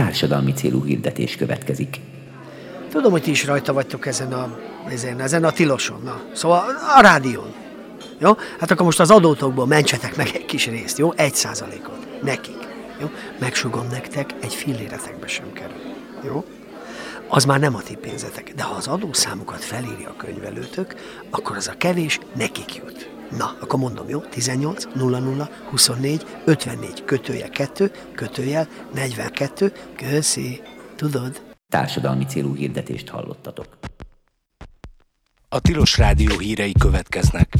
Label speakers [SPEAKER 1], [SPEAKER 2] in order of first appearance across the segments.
[SPEAKER 1] társadalmi célú hirdetés következik.
[SPEAKER 2] Tudom, hogy ti is rajta vagytok ezen a tiloson, szóval a rádión. Jó? Hát akkor most az adótokból mentsetek meg egy kis részt, jó? 1%-ot. Nekik. Jó? Megsugom nektek, egy filléretekbe sem kerül. Jó? Az már nem a ti pénzetek, de ha az adószámukat felírja a könyvelőtök, akkor az a kevés nekik jut. Na, akkor mondom, jó? 18 00 24 54 /2 /42. Köszi. Tudod?
[SPEAKER 1] Társadalmi célú hirdetést hallottatok.
[SPEAKER 3] A Tilos Rádió hírei következnek.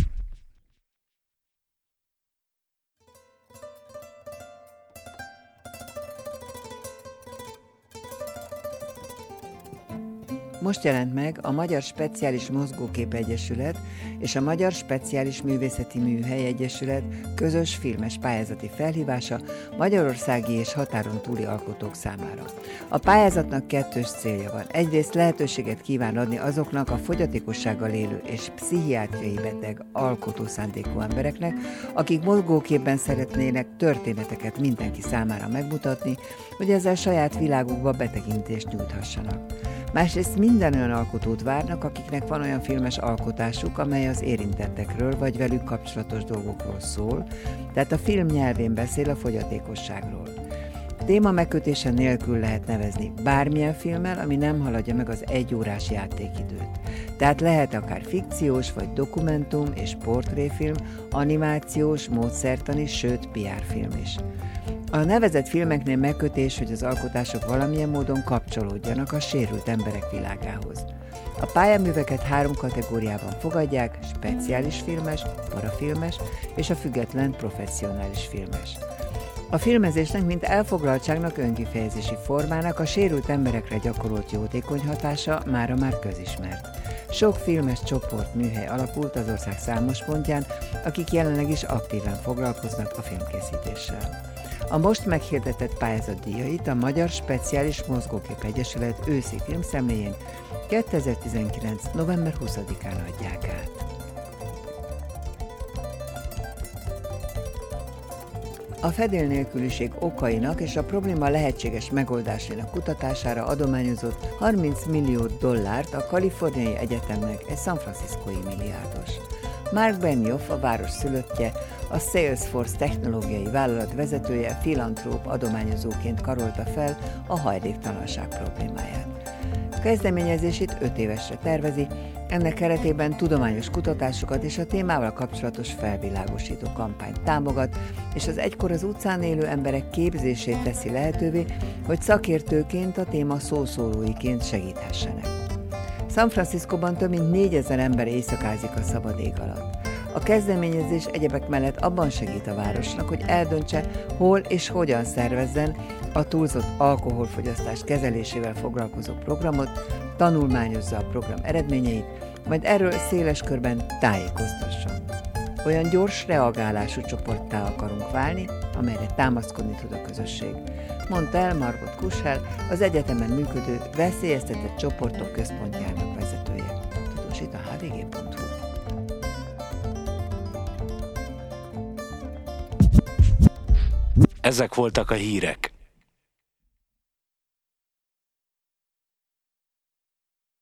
[SPEAKER 4] Most jelent meg a Magyar Speciális Mozgókép Egyesület és a Magyar Speciális Művészeti Műhely Egyesület közös filmes pályázati felhívása magyarországi és határon túli alkotók számára. A pályázatnak kettős célja van. Egyrészt lehetőséget kíván adni azoknak a fogyatékossággal élő és pszichiátriai beteg alkotó szándékú embereknek, akik mozgóképben szeretnének történeteket mindenki számára megmutatni, hogy ezzel saját világukba betekintést nyújthassanak. Másrészt minden olyan alkotót várnak, akiknek van olyan filmes alkotásuk, amely az érintettekről vagy velük kapcsolatos dolgokról szól, tehát a film nyelvén beszél a fogyatékosságról. Téma megkötése nélkül lehet nevezni bármilyen filmmel, ami nem haladja meg az 1 órás játékidőt. Tehát lehet akár fikciós vagy dokumentum és portréfilm, animációs, módszertani, sőt PR-film is. A nevezett filmeknél megkötés, hogy az alkotások valamilyen módon kapcsolódjanak a sérült emberek világához. A pályaműveket 3 kategóriában fogadják: speciális filmes, parafilmes és a független professzionális filmes. A filmezésnek, mint elfoglaltságnak, önkifejezési formának a sérült emberekre gyakorolt jótékony hatása mára már közismert. Sok filmes csoport műhely alakult az ország számos pontján, akik jelenleg is aktíven foglalkoznak a filmkészítéssel. A most meghirdetett pályázat díjait a Magyar Speciális Mozgókép Egyesület őszi filmszemléjén 2019. november 20-án adják át. A fedélnélküliség okainak és a probléma lehetséges megoldásainak kutatására adományozott $30 millió a Kaliforniai Egyetemnek egy San Franciscói milliárdos. Mark Benioff, a város szülöttje, a Salesforce technológiai vállalat vezetője filantróp adományozóként karolta fel a hajléktalanság problémáját. A kezdeményezését 5 évesre tervezi, ennek keretében tudományos kutatásokat és a témával kapcsolatos felvilágosító kampányt támogat, és az egykor az utcán élő emberek képzését teszi lehetővé, hogy szakértőként a téma szószólóiként segíthessenek. San Franciscóban több mint 4000 ember éjszakázik a szabad ég alatt. A kezdeményezés egyebek mellett abban segít a városnak, hogy eldöntse, hol és hogyan szervezzen a túlzott alkoholfogyasztás kezelésével foglalkozó programot, tanulmányozza a program eredményeit, majd erről széles körben tájékoztasson. Olyan gyors reagálású csoporttá akarunk válni, amelyre támaszkodni tud a közösség, mondta el Margot Kuschel, az egyetemen működő veszélyeztetett csoportok központjának vezetője. Tudósít a hvg.hu.
[SPEAKER 3] Ezek voltak a hírek.